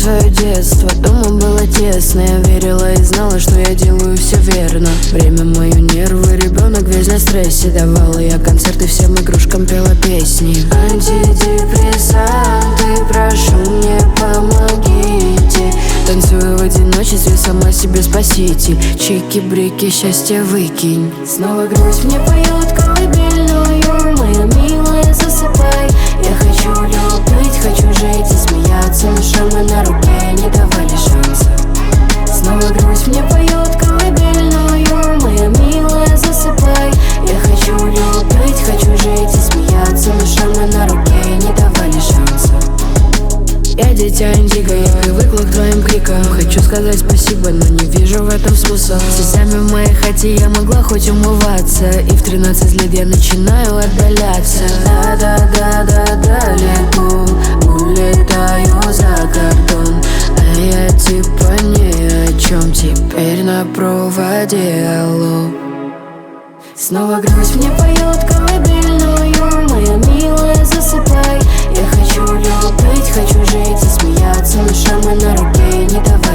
свое детство, дома было тесно. Я верила и знала, что я делаю все верно. Время мое нервы, ребенок весь на стрессе. Давала я концерты всем игрушкам, пела песни. Антидепрессанты, прошу, мне помогите. Танцую в одиночестве, сама себе спаситель. Чики-брики, счастье выкинь. Снова грусть мне поет колыбельную. Моя милая, засыпай. Я хочу любить, хочу жить и смеяться, но шрамы на руке не давали шанса. Снова грусть мне поет колыбельную. Моя милая, засыпай. Я хочу любить, хочу жить и смеяться, но шрамы на руке не давали шанса. Я дитя индиго, я привыкла к твоим крикам. Хочу сказать спасибо, но не вижу в этом смысла. Слезами в моей хате я могла хоть умываться, и в 13 лет я начинаю отдаляться. Далеко улетаю за кордон, а я типа ни о чем. Теперь на проводе, алло. Снова грусть мне поет колыбельную. Моя милая, засыпай. Я хочу любить, хочу жить и смеяться, но шрамы на руке не давай.